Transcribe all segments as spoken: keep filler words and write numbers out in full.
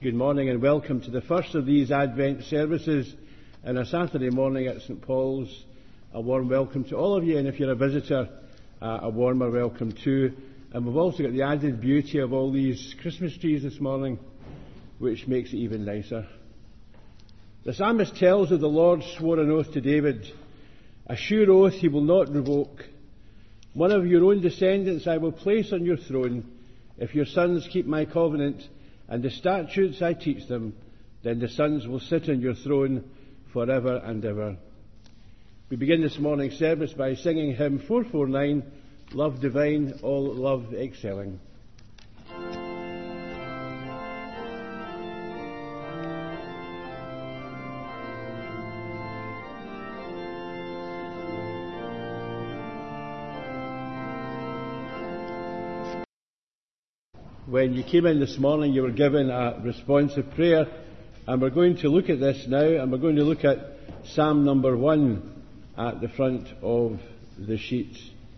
Good morning and welcome to the first of these Advent services on a Saturday morning at St Paul's. A warm welcome to all of you, and if you're a visitor, uh, a warmer welcome too. And we've also got the added beauty of all these Christmas trees this morning, which makes it even nicer. The psalmist tells of the Lord swore an oath to David, a sure oath he will not revoke. One of your own descendants I will place on your throne. If your sons keep my covenant and the statutes I teach them, then the sons will sit on your throne forever and ever. We begin this morning's service by singing hymn four forty-nine, Love Divine, All Love Excelling. When you came in this morning, you were given a responsive prayer, and we're going to look at this now, and we're going to look at Psalm number one at the front of the sheet.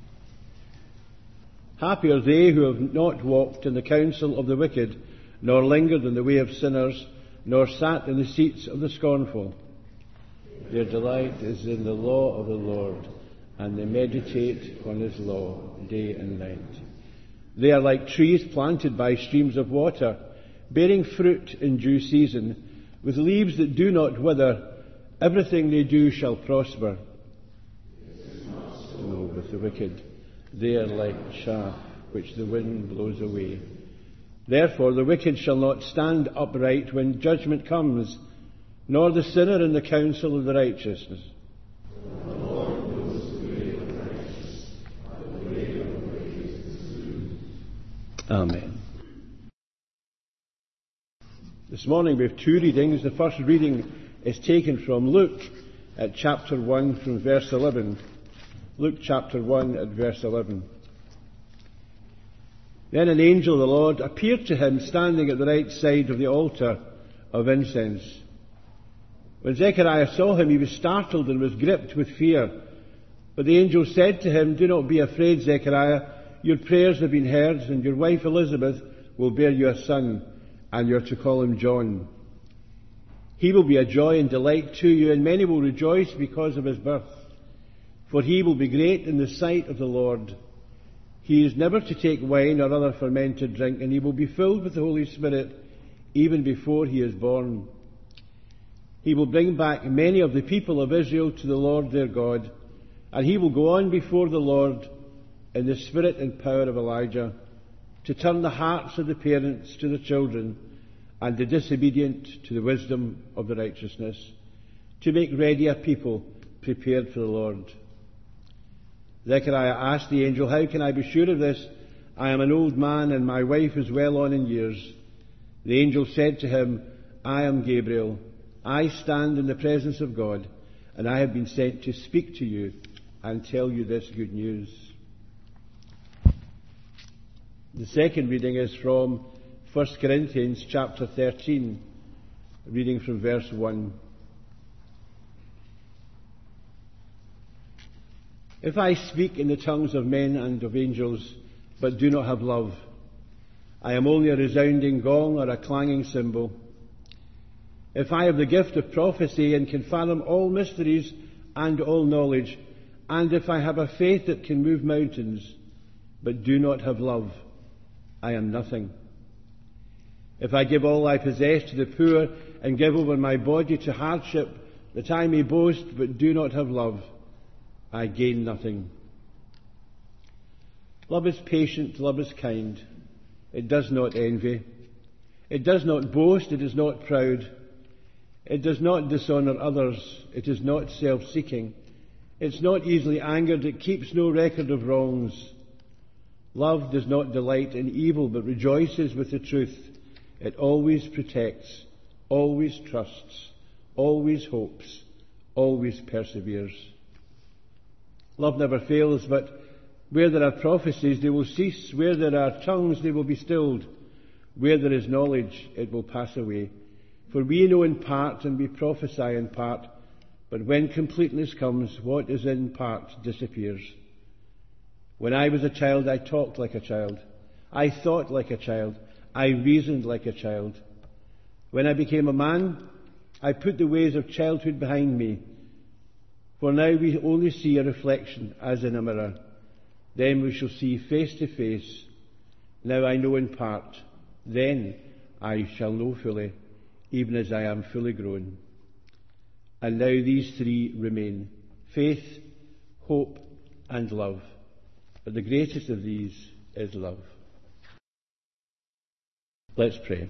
Happy are they who have not walked in the counsel of the wicked, nor lingered in the way of sinners, nor sat in the seats of the scornful. Their delight is in the law of the Lord, and they meditate on his law day and night. They are like trees planted by streams of water, bearing fruit in due season, with leaves that do not wither. Everything they do shall prosper. No, with the wicked, they are like chaff which the wind blows away. Therefore the wicked shall not stand upright when judgment comes, nor the sinner in the counsel of the righteousness. Amen. This morning we have two readings. The first reading is taken from Luke at chapter one from verse eleven. Luke chapter one at verse eleven. Then an angel of the Lord appeared to him standing at the right side of the altar of incense. When Zechariah saw him, he was startled and was gripped with fear. But the angel said to him, "Do not be afraid, Zechariah. Your prayers have been heard, and your wife Elizabeth will bear you a son, and you are to call him John. He will be a joy and delight to you, and many will rejoice because of his birth. For he will be great in the sight of the Lord. He is never to take wine or other fermented drink, and he will be filled with the Holy Spirit even before he is born. He will bring back many of the people of Israel to the Lord their God, and he will go on before the Lord in the spirit and power of Elijah, to turn the hearts of the parents to the children, and the disobedient to the wisdom of the righteousness, to make ready a people prepared for the Lord." Zechariah asked the angel, "How can I be sure of this? I am an old man, and my wife is well on in years." The angel said to him, "I am Gabriel. I stand in the presence of God, and I have been sent to speak to you and tell you this good news." The second reading is from First Corinthians chapter thirteen, reading from verse one. "If I speak in the tongues of men and of angels, but do not have love, I am only a resounding gong or a clanging cymbal. If I have the gift of prophecy and can fathom all mysteries and all knowledge, and if I have a faith that can move mountains, but do not have love, I am nothing. If I give all I possess to the poor and give over my body to hardship, that I may boast, but do not have love, I gain nothing. Love is patient, love is kind. It does not envy. It does not boast, it is not proud. It does not dishonour others. It is not self-seeking. It's not easily angered. It keeps no record of wrongs. Love does not delight in evil, but rejoices with the truth. It always protects, always trusts, always hopes, always perseveres. Love never fails, but where there are prophecies, they will cease. Where there are tongues, they will be stilled. Where there is knowledge, it will pass away. For we know in part, and we prophesy in part, but when completeness comes, what is in part disappears. When I was a child, I talked like a child. I thought like a child. I reasoned like a child. When I became a man, I put the ways of childhood behind me. For now we only see a reflection as in a mirror. Then we shall see face to face. Now I know in part. Then I shall know fully, even as I am fully grown. And now these three remain: faith, hope, and love. But the greatest of these is love. Let's pray.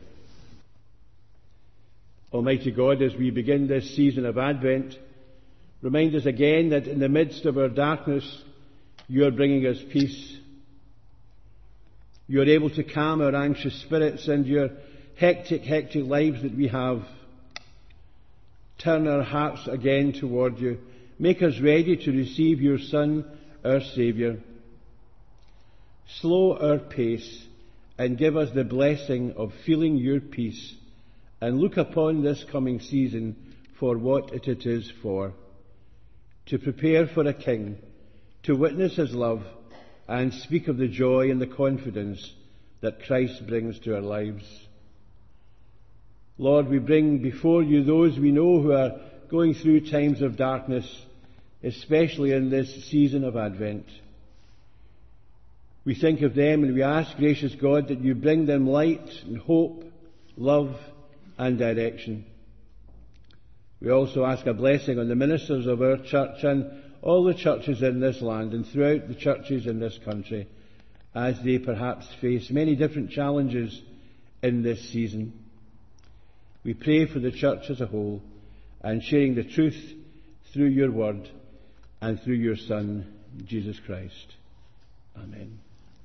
Almighty God, as we begin this season of Advent, remind us again that in the midst of our darkness, you are bringing us peace. You are able to calm our anxious spirits and your hectic, hectic lives that we have. Turn our hearts again toward you. Make us ready to receive your Son, our Saviour. Slow our pace and give us the blessing of feeling your peace, and look upon this coming season for what it is for, to prepare for a King, to witness his love, and speak of the joy and the confidence that Christ brings to our lives. Lord, we bring before you those we know who are going through times of darkness, especially in this season of Advent. We think of them and we ask, gracious God, that you bring them light and hope, love and direction. We also ask a blessing on the ministers of our church and all the churches in this land and throughout the churches in this country, as they perhaps face many different challenges in this season. We pray for the church as a whole, and sharing the truth through your word and through your Son, Jesus Christ. Amen.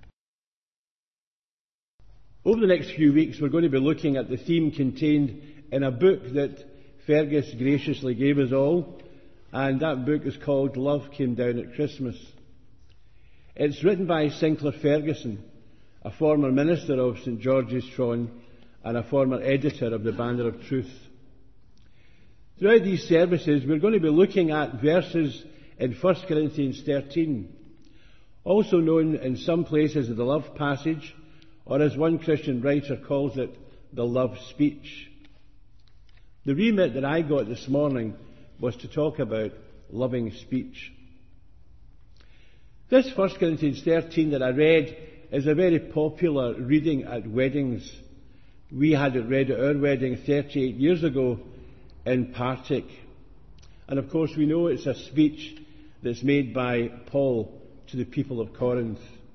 Over the next few weeks, we're going to be looking at the theme contained in a book that Fergus graciously gave us all, and that book is called Love Came Down at Christmas. It's written by Sinclair Ferguson, a former minister of St George's Tron and a former editor of the Banner of Truth. Throughout these services, we're going to be looking at verses in First Corinthians thirteen, also known in some places as the love passage, or as one Christian writer calls it, the love speech. The remit that I got this morning was to talk about loving speech. This First Corinthians thirteen that I read is a very popular reading at weddings. We had it read at our wedding thirty-eight years ago in Partick. And of course we know it's a speech that's made by Paul to the people of Corinth.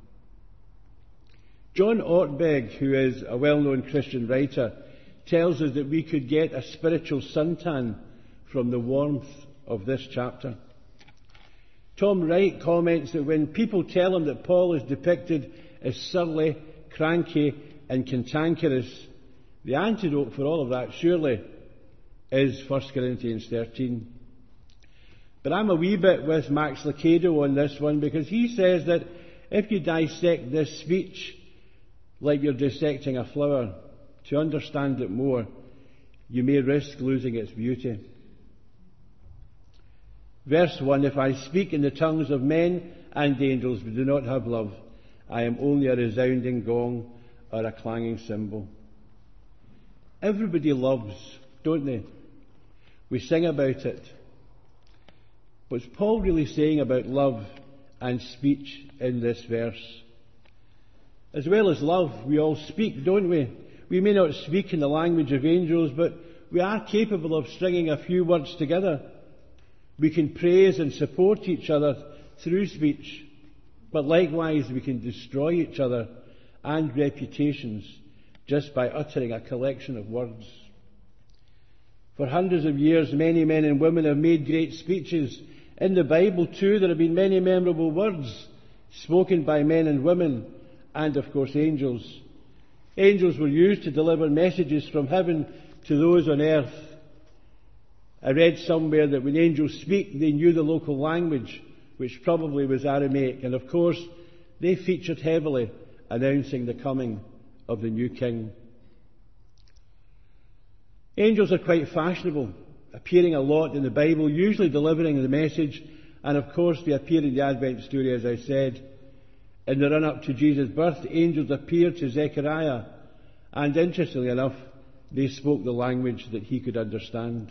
John Ortberg, who is a well-known Christian writer, tells us that we could get a spiritual suntan from the warmth of this chapter. Tom Wright comments that when people tell him that Paul is depicted as surly, cranky and cantankerous, the antidote for all of that surely is First Corinthians thirteen. But I'm a wee bit with Max Lucado on this one, because he says that if you dissect this speech like you're dissecting a flower, to understand it more, you may risk losing its beauty. Verse one, if I speak in the tongues of men and angels but do not have love, I am only a resounding gong or a clanging cymbal. Everybody loves, don't they? We sing about it. What's Paul really saying about love and speech in this verse? As well as love, we all speak, don't we? We may not speak in the language of angels, but we are capable of stringing a few words together. We can praise and support each other through speech, but likewise we can destroy each other and reputations just by uttering a collection of words. For hundreds of years, many men and women have made great speeches. In the Bible too, there have been many memorable words spoken by men and women, and of course angels. Angels were used to deliver messages from heaven to those on earth. I read somewhere that when angels speak, they knew the local language, which probably was Aramaic, and of course they featured heavily announcing the coming of the new king. Angels are quite fashionable, appearing a lot in the Bible, usually delivering the message, and of course they appear in the Advent story, as I said. In the run-up to Jesus' birth, angels appeared to Zechariah, and interestingly enough, they spoke the language that he could understand.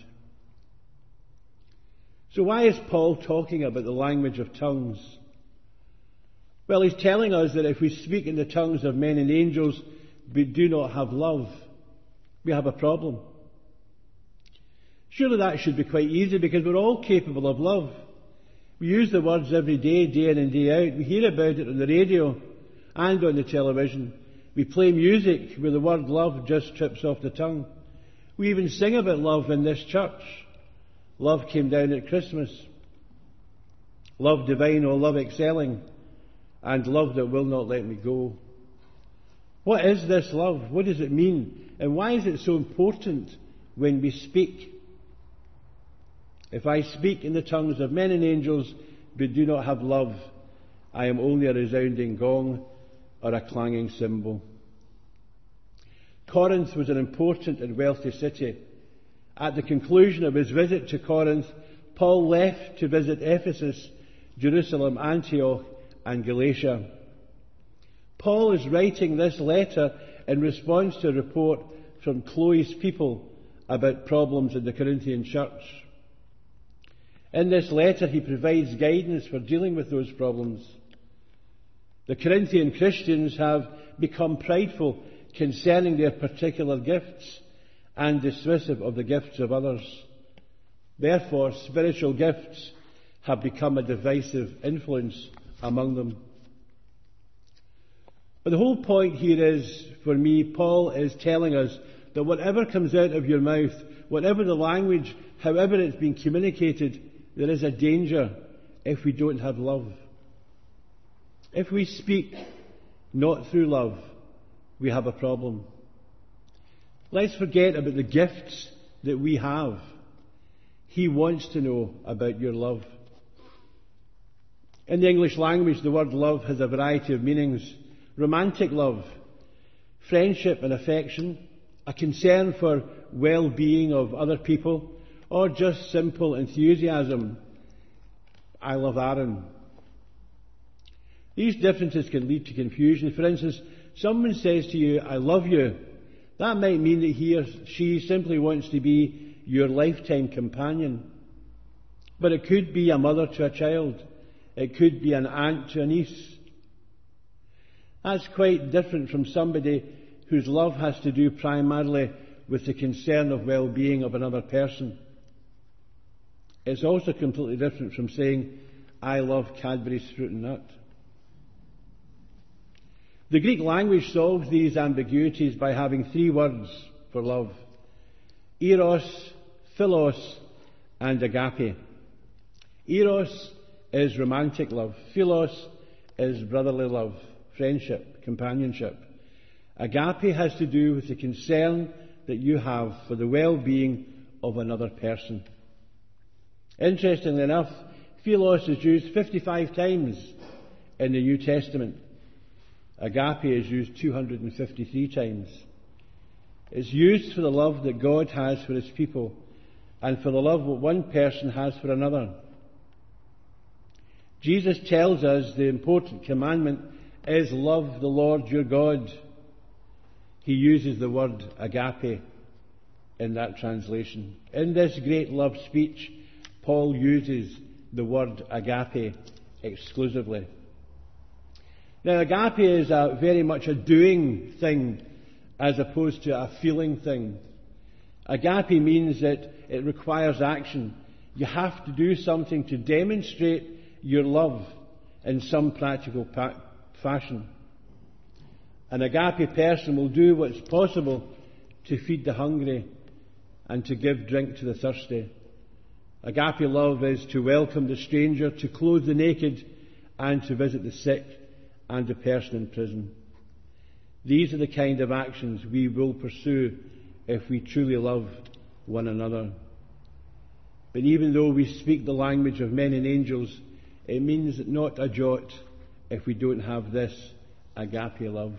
So why is Paul talking about the language of tongues? Well, he's telling us that if we speak in the tongues of men and angels, but do not have love, we have a problem. Surely that should be quite easy, because we're all capable of love. We use the words every day, day in and day out. We hear about it on the radio and on the television. We play music where the word love just trips off the tongue. We even sing about love in this church. Love came down at Christmas. Love divine, or love excelling, and love that will not let me go. What is this love? What does it mean? And why is it so important when we speak? If I speak in the tongues of men and angels, but do not have love, I am only a resounding gong or a clanging cymbal. Corinth was an important and wealthy city. At the conclusion of his visit to Corinth, Paul left to visit Ephesus, Jerusalem, Antioch, and Galatia. Paul is writing this letter in response to a report from Chloe's people about problems in the Corinthian church. In this letter, he provides guidance for dealing with those problems. The Corinthian Christians have become prideful concerning their particular gifts and dismissive of the gifts of others. Therefore, spiritual gifts have become a divisive influence among them. But the whole point here is, for me, Paul is telling us that whatever comes out of your mouth, whatever the language, however it's been communicated, there is a danger if we don't have love. If we speak not through love, we have a problem. Let's forget about the gifts that we have. He wants to know about your love. In the English language, the word love has a variety of meanings. Romantic love, friendship and affection, a concern for well-being of other people, or just simple enthusiasm. I love Aaron. These differences can lead to confusion. For instance, someone says to you, I love you. That might mean that he or she simply wants to be your lifetime companion. But it could be a mother to a child. It could be an aunt to a niece. That's quite different from somebody whose love has to do primarily with the concern of well-being of another person. It's also completely different from saying, I love Cadbury's fruit and nut. The Greek language solves these ambiguities by having three words for love: eros, philos, and agape. Eros is romantic love. Philos is brotherly love, friendship, companionship. Agape has to do with the concern that you have for the well-being of another person. Interestingly enough, philos is used fifty-five times in the New Testament. Agape is used two hundred fifty-three times. It's used for the love that God has for his people and for the love that one person has for another. Jesus tells us the important commandment is love the Lord your God. He uses the word agape in that translation. In this great love speech, Paul uses the word agape exclusively. Now, agape is a very much a doing thing as opposed to a feeling thing. Agape means that it requires action. You have to do something to demonstrate your love in some practical pa- fashion. An agape person will do what's possible to feed the hungry and to give drink to the thirsty. Agape love is to welcome the stranger, to clothe the naked, and to visit the sick and the person in prison. These are the kind of actions we will pursue if we truly love one another. But even though we speak the language of men and angels, it means not a jot if we don't have this agape love.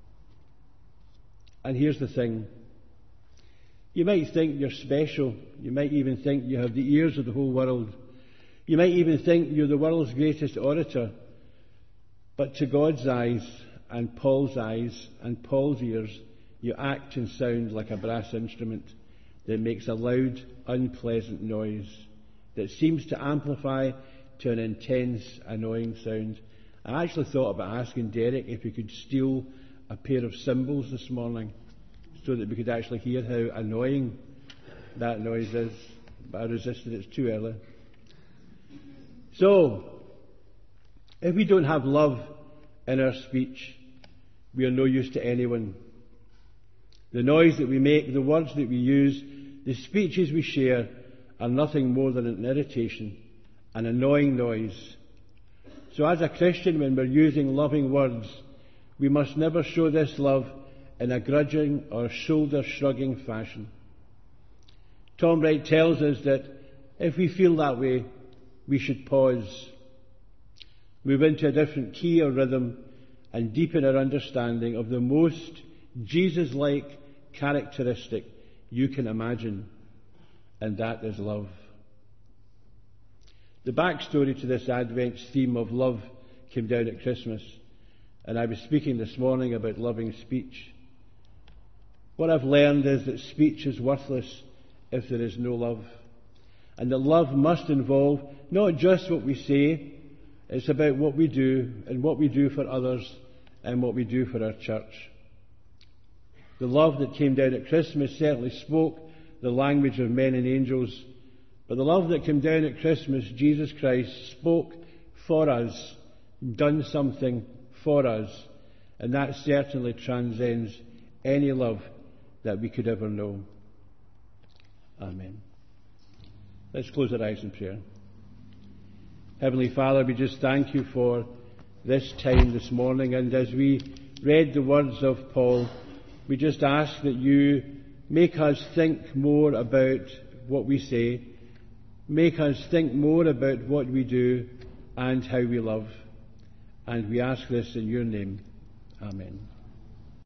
And here's the thing. You might think you're special. You might even think you have the ears of the whole world. You might even think you're the world's greatest orator. But to God's eyes and Paul's eyes and Paul's ears, You act and sound like a brass instrument that makes a loud, unpleasant noise that seems to amplify to an intense, annoying sound. I actually thought about asking Derek if he could steal a pair of cymbals this morning so that we could actually hear how annoying that noise is, but I resisted. It's too early. So, if we don't have love in our speech, we are no use to anyone. The noise that we make, the words that we use, the speeches we share are nothing more than an irritation, an annoying noise. So as a Christian, when we're using loving words, we must never show this love in a grudging or shoulder-shrugging fashion. Tom Wright tells us that if we feel that way, we should pause, move into a different key or rhythm, and deepen our understanding of the most Jesus-like characteristic you can imagine, and that is love. The backstory to this Advent theme of love came down at Christmas, and I was speaking this morning about loving speech. What I've learned is that speech is worthless if there is no love, and that love must involve not just what we say, it's about what we do, and what we do for others, and what we do for our church. The love that came down at Christmas certainly spoke the language of men and angels, but the love that came down at Christmas, Jesus Christ, spoke for us, done something for us, and that certainly transcends any love that we could ever know. Amen. Let's close our eyes in prayer. Heavenly Father, we just thank you for this time this morning, and as we read the words of Paul, we just ask that you make us think more about what we say, make us think more about what we do and how we love. And we ask this in your name. Amen.